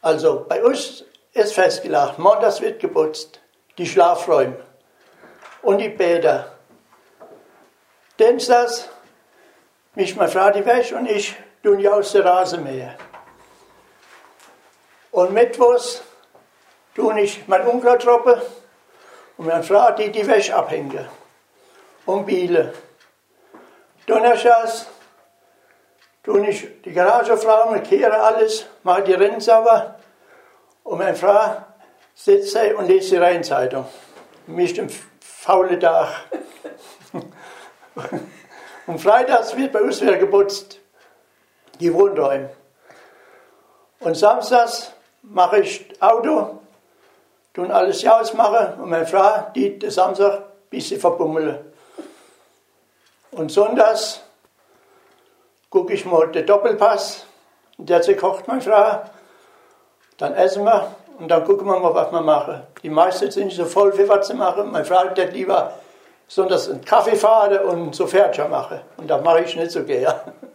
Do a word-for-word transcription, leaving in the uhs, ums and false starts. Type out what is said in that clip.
Also bei uns ist festgelegt, montags wird geputzt, die Schlafräume und die Bäder. Dienstags mischt meine Frau die Wäsche und ich tue die aus der Rasenmäher. Und mittwochs tue ich mein Unkraut trocken und meine Frau die die Wäsche abhängen und biele. Donnerstags tue ich die Garage fragen, kehre alles, mache die Rennen sauber und meine Frau sitzt da und liest die Rheinzeitung. Mischt den faulen Tag. Und freitags wird bei uns wieder geputzt, die Wohnräume. Und samstags mache ich Auto, tun alles ausmachen und meine Frau, die den Samstag ein bisschen verbummeln. Und sonntags gucke ich mal den Doppelpass, der kocht meine Frau, dann essen wir und dann gucken wir mal, was wir machen. Die meisten sind nicht so voll für was zu machen. Meine Frau hat lieber sonntags einen Kaffee fahren und so Pferdchen machen. Und das mache ich nicht so gerne.